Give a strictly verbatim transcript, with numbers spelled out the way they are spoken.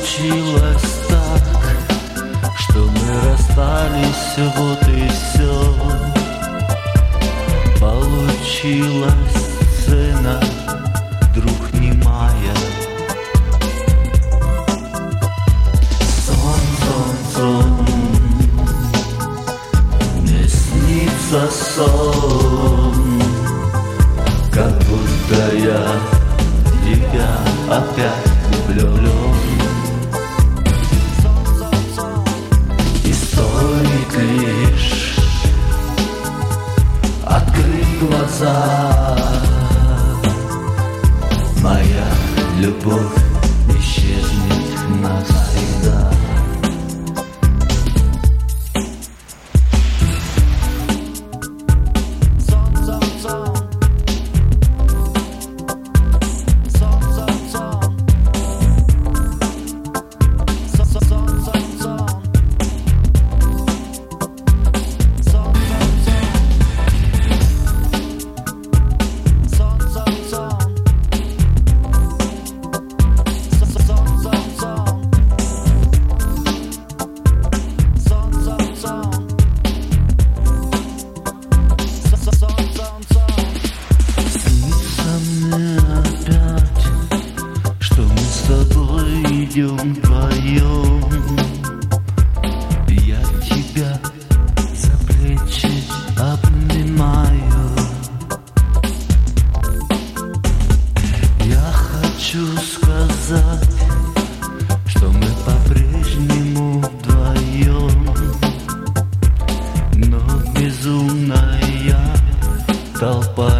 Получилось так, что мы расстались, вот и все. Получилась сцена, вдруг немая. Сон, сон, сон, мне снится сон, как будто я тебя опять люблю. И стоит лишь открыть глаза, моя любовь исчезнет навсегда. Идем вдвоем, я тебя за плечи обнимаю. Я хочу сказать, что мы по-прежнему вдвоем, но безумная толпа